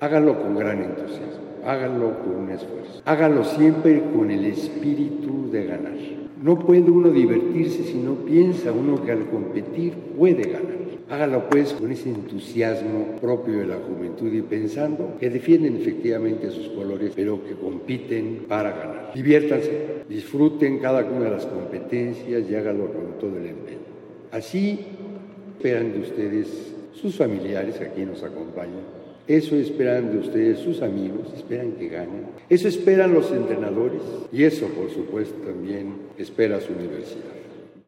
Háganlo con gran entusiasmo, háganlo con un esfuerzo, háganlo siempre con el espíritu de ganar. No puede uno divertirse si no piensa uno que al competir puede ganar. Hágalo pues con ese entusiasmo propio de la juventud y pensando que defienden efectivamente sus colores, pero que compiten para ganar. Diviértanse, disfruten cada una de las competencias y hágalo con todo el empeño. Así esperan de ustedes sus familiares que aquí nos acompañan. Eso esperan de ustedes sus amigos, esperan que ganen. Eso esperan los entrenadores y eso, por supuesto, también espera su universidad.